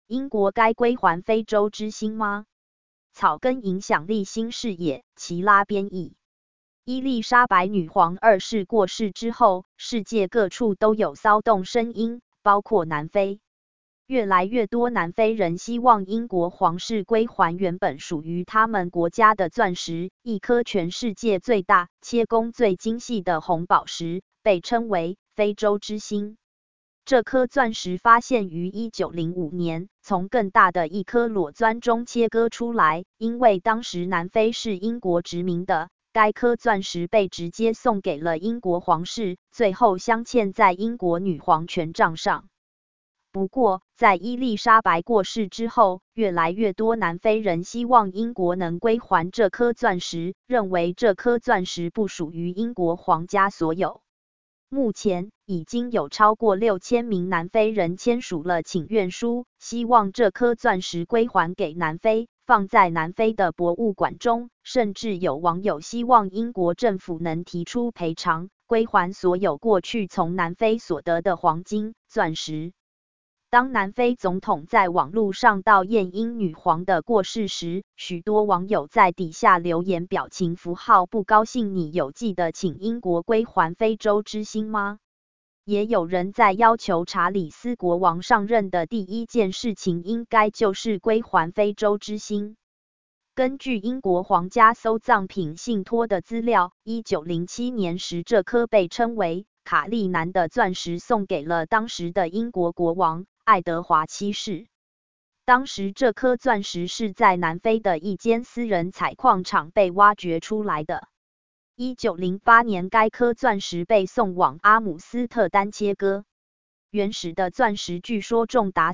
英国该归还非洲之星吗？草根影响力新视野，齐拉编译。伊丽莎白女皇2世过世之后，世界各处都有骚动声音，包括南非。越来越多南非人希望英国皇室归还原本属于他们国家的钻石，一颗全世界最大、切工最精细的红宝石，被称为非洲之星。这颗钻石发现于1905年，从更大的一颗裸钻中切割出来，因为当时南非是英国殖民的。该颗钻石被直接送给了英国皇室，最后镶嵌在英国女皇权杖上。不过，在伊丽莎白过世之后，越来越多南非人希望英国能归还这颗钻石，认为这颗钻石不属于英国皇家所有。目前，已经有超过6000名南非人签署了请愿书，希望这颗钻石归还给南非，放在南非的博物馆中，甚至有网友希望英国政府能提出赔偿，归还所有过去从南非所得的黄金、钻石。当南非总统在网络上悼唁英女皇的过世时，许多网友在底下留言表情符号不高兴。你有记得请英国归还非洲之星吗？也有人在要求查理斯国王上任的第一件事情应该就是归还非洲之星。根据英国皇家搜藏品信托的资料，1907年时这颗被称为卡利南的钻石送给了当时的英国国王爱德华7世。当时这颗钻石是在南非的一间私人采矿场被挖掘出来的。1908年该颗钻石被送往阿姆斯特丹切割。原始的钻石据说重达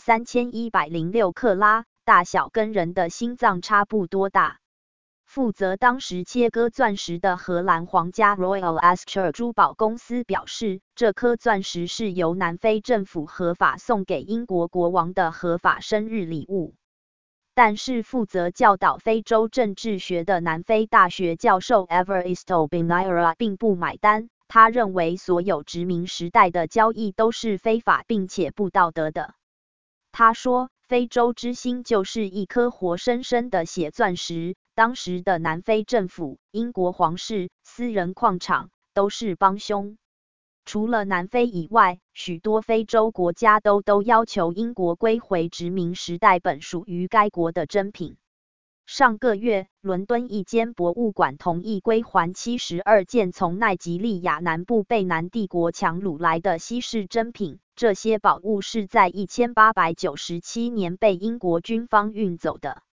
3106克拉，大小跟人的心脏差不多大。负责当时切割钻石的荷兰皇家 Royal Ascot 珠宝公司表示，这颗钻石是由南非政府合法送给英国国王的合法生日礼物。但是负责教导非洲政治学的南非大学教授 Evaristo Binaira 并不买单，他认为所有殖民时代的交易都是非法并且不道德的。他说，非洲之星就是一颗活生生的血钻石，当时的南非政府、英国皇室、私人矿场都是帮凶。除了南非以外，许多非洲国家都要求英国归回殖民时代本属于该国的珍品。上个月，伦敦一间博物馆同意归还72件从奈及利亚南部被南帝国强掳来的稀世珍品，这些宝物是在1897年被英国军方运走的。